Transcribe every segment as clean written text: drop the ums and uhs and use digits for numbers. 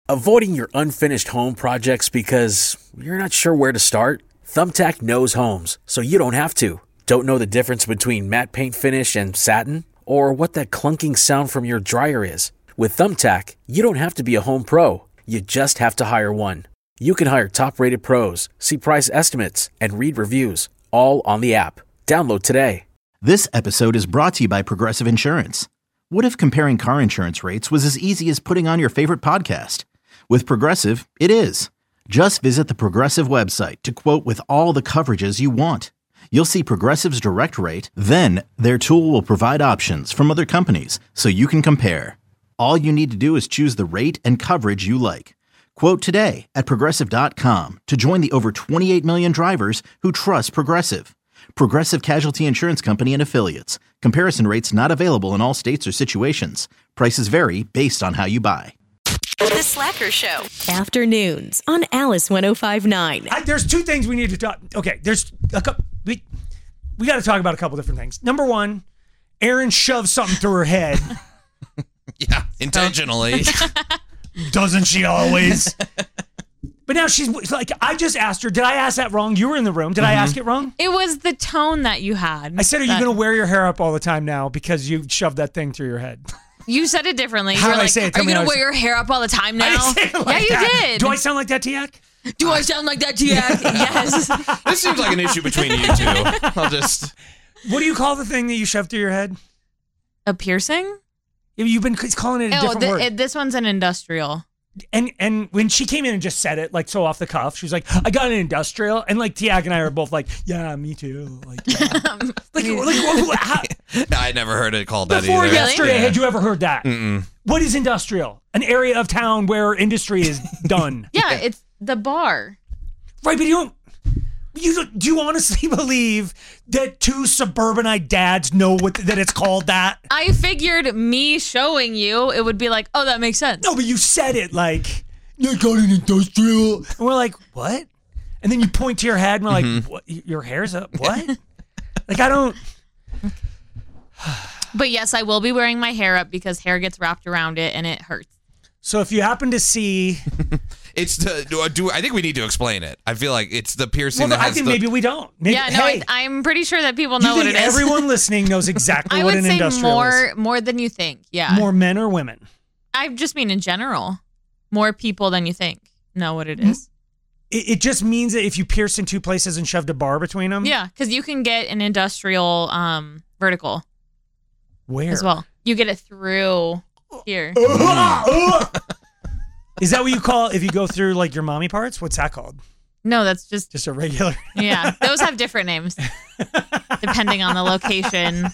Avoiding your unfinished home projects because you're not sure where to start? Thumbtack knows homes, so you don't have to. Don't know the difference between matte paint finish and satin? Or what that clunking sound from your dryer is? With Thumbtack, you don't have to be a home pro. You just have to hire one. You can hire top-rated pros, see price estimates, and read reviews, all on the app. Download today. This episode is brought to you by Progressive Insurance. What if comparing car insurance rates was as easy as putting on your favorite podcast? With Progressive, it is. Just visit the Progressive website to quote with all the coverages you want. You'll see Progressive's direct rate, then their tool will provide options from other companies so you can compare. All you need to do is choose the rate and coverage you like. Quote today at Progressive.com to join the over 28 million drivers who trust Progressive. Progressive Casualty Insurance Company and Affiliates. Comparison rates not available in all states or situations. Prices vary based on how you buy. The Slacker Show. Afternoons on Alice 105.9. There's two things we need to talk. Okay, there's a couple. We got to talk about a couple different things. Number one, Erin shoved something through her head. Yeah, intentionally. Doesn't she always? But now she's like, I just asked her, did I ask that wrong? You were in the room. Did I ask it wrong? It was the tone that you had. I said, are you going to wear your hair up all the time now because you shoved that thing through your head? You said it differently. How did I say it? Are you going to wear your hair up all the time now? I didn't say it like yeah, that. you did. Do I sound like that, Tiak? Do I sound like that, Tiak? Yes. This seems like an issue between you two. What do you call the thing that you shoved through your head? A piercing? You've been calling it a different word. This one's an industrial. And when she came in and just said it like so off the cuff, she was like, I got an industrial. And like Tiak and I are both like, yeah, me too. Like, yeah. How, I never heard it called that before either. yesterday, Yeah. had you ever heard that? Mm-mm. What is industrial? An area of town where industry is done. Yeah, it's the bar. Right, but do you honestly believe that two suburbanite dads know that it's called that? I figured me showing you, it would be like, oh, that makes sense. No, but you said it like, you got an industrial. And we're like, what? And then you point to your head and we're like, what? Your hair's up? What? Like, I don't. But yes, I will be wearing my hair up because hair gets wrapped around it and it hurts. So if you happen to see... It's I think we need to explain it. I feel like it's the piercing Well, that I has think the... maybe we don't. Maybe, I'm pretty sure that people know what it is. Everyone listening knows exactly what an industrial is. is. More than you think, yeah. More men or women? I just mean in general. More people than you think know what it is. It just means that if you pierced in two places and shoved a bar between them? Yeah, because you can get an industrial vertical. Where? As well. You get it through here. Is that what you call if you go through like your mommy parts? What's that called? No, that's just a regular. Yeah, those have different names depending on the location.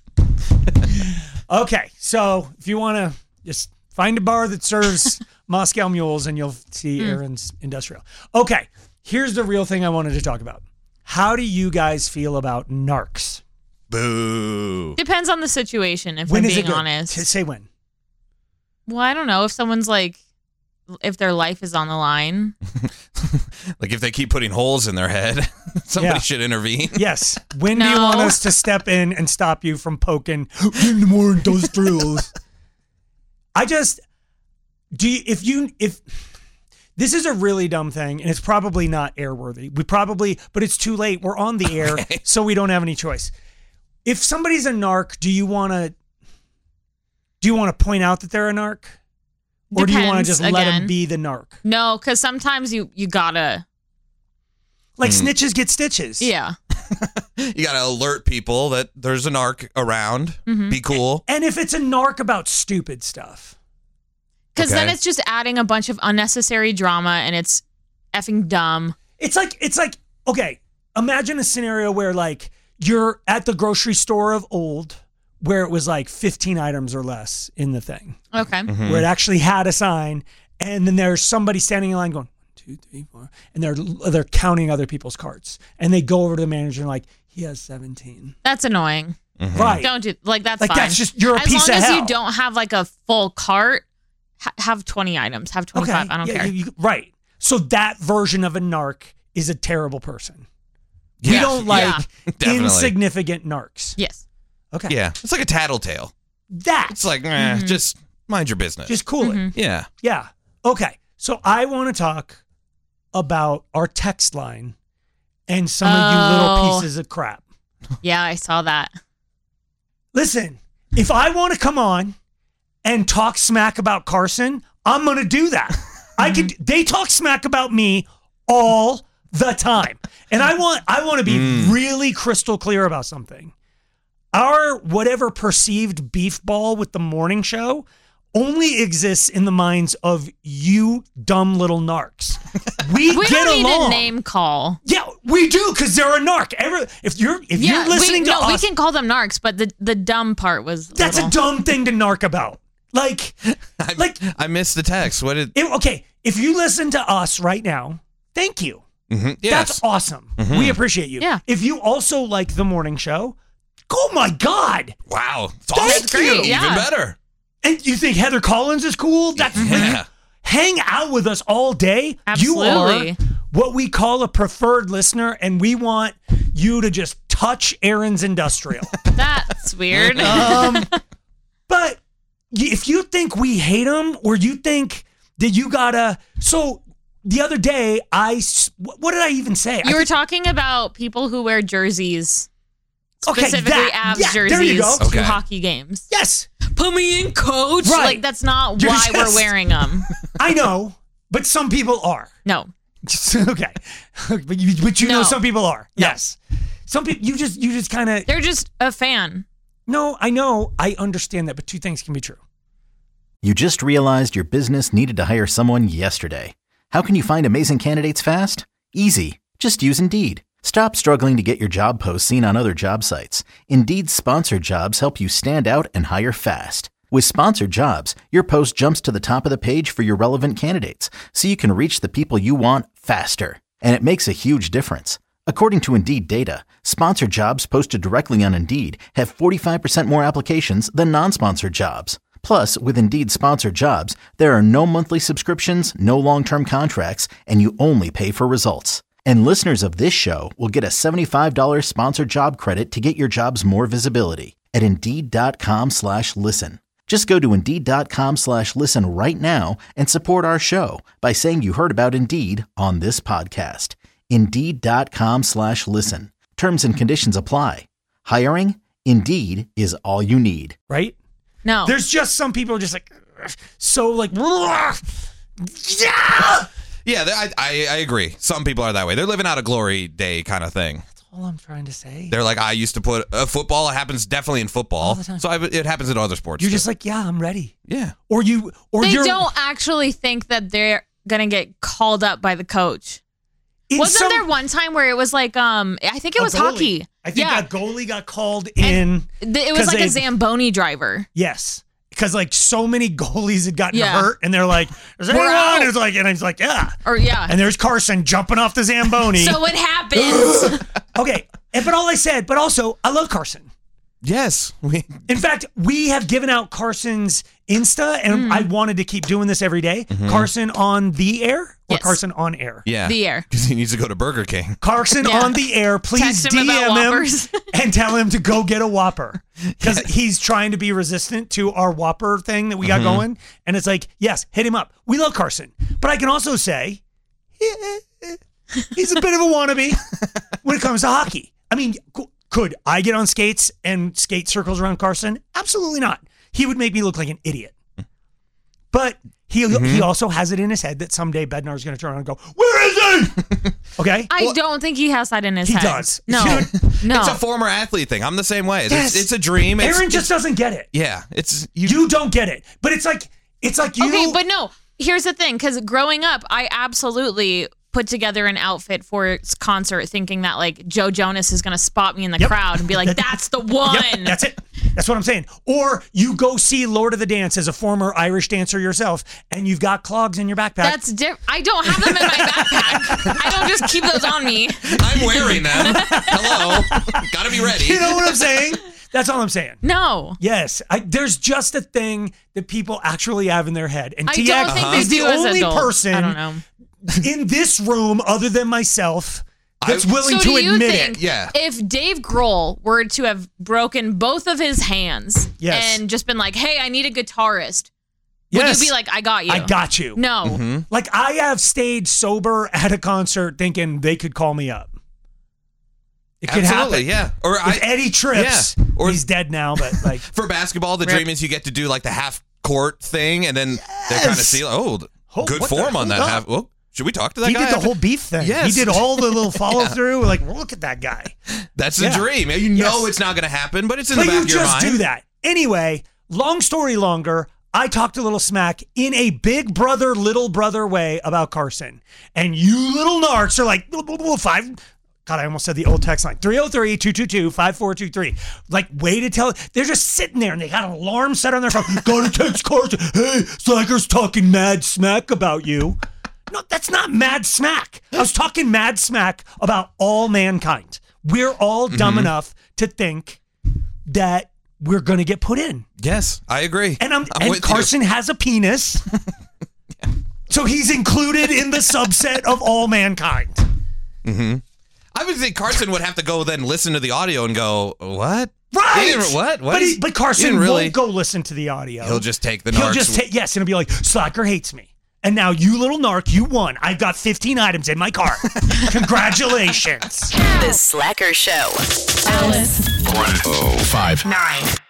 Okay, so if you want to just find a bar that serves Moscow mules and you'll see Erin's industrial. Okay, here's the real thing I wanted to talk about. How do you guys feel about narcs? Boo. Depends on the situation, if when I'm is being it honest. Say when. Well, I don't know. If someone's like, if their life is on the line. Like if they keep putting holes in their head, somebody should intervene. Yes. When do you want us to step in and stop you from poking more industrials? if this is a really dumb thing and it's probably not airworthy. But it's too late. We're on the air, so we don't have any choice. If somebody's a narc, do you want to point out that they're a narc? Or do you want to just let them be the narc? No, because sometimes you gotta. Like snitches get stitches. Yeah. You gotta alert people that there's a narc around. Mm-hmm. Be cool. And if it's a narc about stupid stuff. Because then it's just adding a bunch of unnecessary drama and it's effing dumb. It's like, okay, imagine a scenario where like you're at the grocery store of old where it was like 15 items or less in the thing. Okay. Mm-hmm. Where it actually had a sign, and then there's somebody standing in line going 1, 2, 3, 4, and they're counting other people's carts, and they go over to the manager and like, he has 17. That's annoying. Mm-hmm. Right? Don't do that's like fine. that's just you're a piece of hell. As long as you don't have like a full cart, have 20 items, have 25. Okay. I don't care. Right. So that version of a narc is a terrible person. Yeah. We don't like definitely. insignificant narcs. Yes. Okay. Yeah. It's like a tattletale. That. It's like, Mm-hmm. just mind your business. Just cool it. Yeah. Yeah. Okay, so I want to talk about our text line and some of you little pieces of crap. Yeah, I saw that. Listen, if I want to come on and talk smack about Carson, I'm going to do that. They talk smack about me all the time. And I want to be really crystal clear about something. Our whatever perceived beef ball with the morning show only exists in the minds of you dumb little narcs. We get don't along. need a name call. Yeah, we do, because they're a narc. If you're listening to us, we can call them narcs, but the dumb part was that's a dumb thing to narc about. I missed the text. Okay, if you listen to us right now, thank you. Mm-hmm. Yes. That's awesome. Mm-hmm. We appreciate you. Yeah. If you also like the morning show, oh my God. Wow. Thank you. Even better. And you think Heather Collins is cool? That's hang out with us all day. Absolutely. You are what we call a preferred listener, and we want you to just touch Aaron's industrial. That's weird. But if you think we hate him, or you think that you gotta, so the other day what did I even say? You were talking about people who wear jerseys. Specifically Avs jerseys to hockey games. Yes. Put me in, coach. Right. Like, that's not why we're wearing them. I know, but some people are. No. Okay. But you know some people are. No. Yes. Some people, you just kind of. They're just a fan. No, I know. I understand that, but two things can be true. You just realized your business needed to hire someone yesterday. How can you find amazing candidates fast? Easy. Just use Indeed. Stop struggling to get your job posts seen on other job sites. Indeed's sponsored jobs help you stand out and hire fast. With sponsored jobs, your post jumps to the top of the page for your relevant candidates, so you can reach the people you want faster. And it makes a huge difference. According to Indeed data, sponsored jobs posted directly on Indeed have 45% more applications than non-sponsored jobs. Plus, with Indeed sponsored jobs, there are no monthly subscriptions, no long-term contracts, and you only pay for results. And listeners of this show will get a $75 sponsored job credit to get your jobs more visibility at Indeed.com/listen. Just go to Indeed.com/listen right now and support our show by saying you heard about Indeed on this podcast. Indeed.com/listen. Terms and conditions apply. Hiring? Indeed is all you need. Right? No. There's just some people are just like, so like, Yeah, I agree. Some people are that way. They're living out a glory day kind of thing. That's all I'm trying to say. They're like, I used to put football. It happens definitely in football. All the time. So it happens in other sports. You're too. just like, yeah, I'm ready. Yeah. Or they you're, don't actually think that they're gonna get called up by the coach. Wasn't there one time where it was like, I think it was hockey. I think that goalie got called in. It was like a Zamboni driver. Yes. Because like so many goalies had gotten hurt, and they're like, "Is anyone?" And it's like, and he's like, "Yeah." And there's Carson jumping off the Zamboni. So it happens. Okay, but also I love Carson. Yes. In fact, we have given out Carson's Insta, and I wanted to keep doing this every day. Mm-hmm. Carson on the air or Yes. Carson on air? Yeah. The air. Because he needs to go to Burger King. Carson on the air. Please Text him about DM Whoppers. him and tell him to go get a Whopper. Because he's trying to be resistant to our Whopper thing that we got going. And it's like, yes, hit him up. We love Carson. But I can also say, he's a bit of a wannabe when it comes to hockey. I mean, could I get on skates and skate circles around Carson? Absolutely not. He would make me look like an idiot. But he also has it in his head that someday Bednar's going to turn around and go, "Where is he?" Okay? I don't think he has that in his head. He does. No. No. It's a former athlete thing. I'm the same way. It's a dream. Aaron just doesn't get it. Yeah. It's you don't get it. But it's like you. Okay, but no. Here's the thing, because growing up, I absolutely put together an outfit for its concert thinking that like Joe Jonas is going to spot me in the crowd and be like, that's the one. Yep, that's it. That's what I'm saying. Or you go see Lord of the Dance as a former Irish dancer yourself, and you've got clogs in your backpack. That's different. I don't have them in my backpack. I don't just keep those on me. I'm wearing them. Hello. Gotta be ready. You know what I'm saying? That's all I'm saying. No. Yes. There's just a thing that people actually have in their head. And I don't think they is the do as only adults. person I don't know. in this room other than myself that's willing to admit it. Yeah. If Dave Grohl were to have broken both of his hands Yes. and just been like, hey, I need a guitarist, Would Yes. you be like, I got you? I got you. No. Like, I have stayed sober at a concert thinking they could call me up. It could Absolutely, happen. yeah. Or If Eddie trips, Or- he's dead now, but like, for basketball, the Rip. dream is you get to do like the half court thing, and then they kind of see, good What the- form on that hold half. up. Well, should we talk to that he guy? did the whole beef thing. Yes. He did all the little follow through. Like, look at that guy. That's the Yeah. dream. You know Yes. it's not going to happen, but it's in But the back you of your just mind. do that. Anyway, long story longer, I talked a little smack in a big brother, little brother way about Carson. And you little narcs are like, five. God, I almost said the old text line. 303-222-5423. Like, way to tell. They're just sitting there and they got an alarm set on their phone. Gotta text Carson. Hey, Slacker's talking mad smack about you. No, that's not mad smack. I was talking mad smack about all mankind. We're all dumb enough to think that we're going to get put in. Yes, I agree. And I'm and with Carson has a penis. So he's included in the subset of all mankind. I would think Carson would have to go then listen to the audio and go, what? Right. He didn't- what? What But, is- but he Carson didn't really. won't go listen to the audio. He'll just take the He'll narcs. just take, yes, and he'll be like, Slacker hates me. And now you little narc, you won. I've got 15 items in my car. Congratulations. The Slacker Show. Alice. 105. 9.